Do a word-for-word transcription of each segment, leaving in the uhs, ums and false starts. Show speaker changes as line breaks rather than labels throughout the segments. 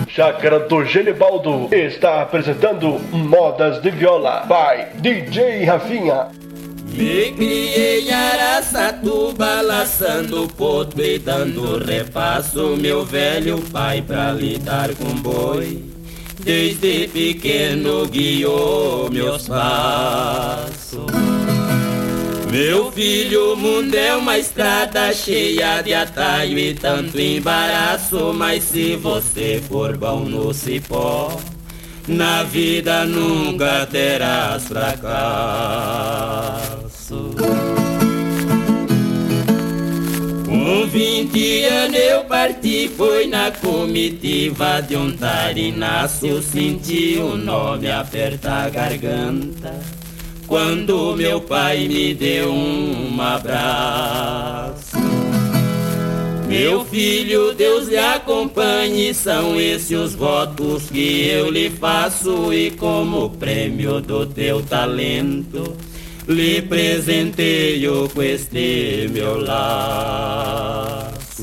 Chácara do Genibaldo está apresentando Modas de Viola by D J Rafinha.
Me criei em Araçatuba, laçando potro e dando repasso, meu velho pai pra lidar com boi. Desde pequeno guiou meus passos. Meu filho, o mundo é uma estrada cheia de atalho e tanto embaraço, mas se você for bom no cipó, na vida nunca terás fracasso. Com vinte anos eu parti, foi na comitiva de um tarinaço, senti o nome apertar a garganta, quando meu pai me deu um abraço. Meu filho, Deus lhe acompanhe, são esses os votos que eu lhe faço, e como prêmio do teu talento, lhe presenteio com este meu laço.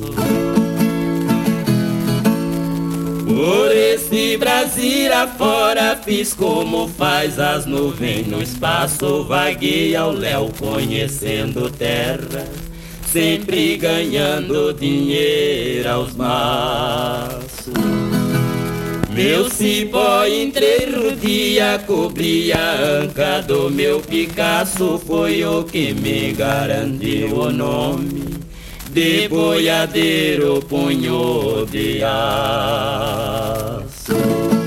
Por esse Brasil afora fiz como faz as nuvens no espaço, vaguei ao léu conhecendo terra, sempre ganhando dinheiro aos maços. Meu cipó inteiro dia cobria a anca do meu Picasso, foi o que me garantiu o nome de boiadeiro punho de aço.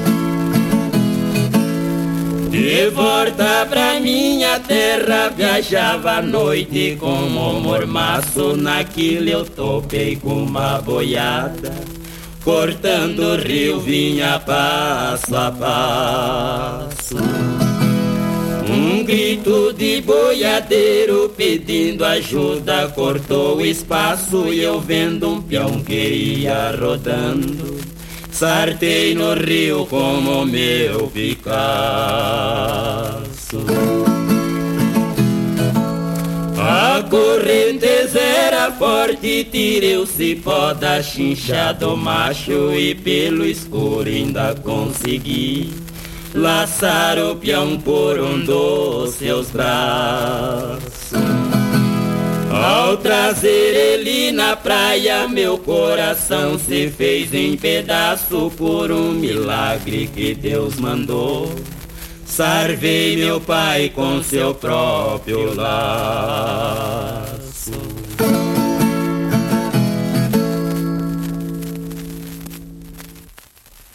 De volta pra minha terra, viajava à noite como um mormaço, naquilo eu topei com uma boiada, cortando o rio vinha passo a passo. Um grito de boiadeiro pedindo ajuda cortou o espaço, e eu vendo um peão que ia rodando, sartei no rio como meu Picasso. A correnteza era forte, tirei o cipó da chincha do macho, e pelo escuro ainda consegui laçar o peão por um dos seus braços. Ao trazer ele na praia, meu coração se fez em pedaço, por um milagre que Deus mandou, salvei meu pai com seu próprio lar.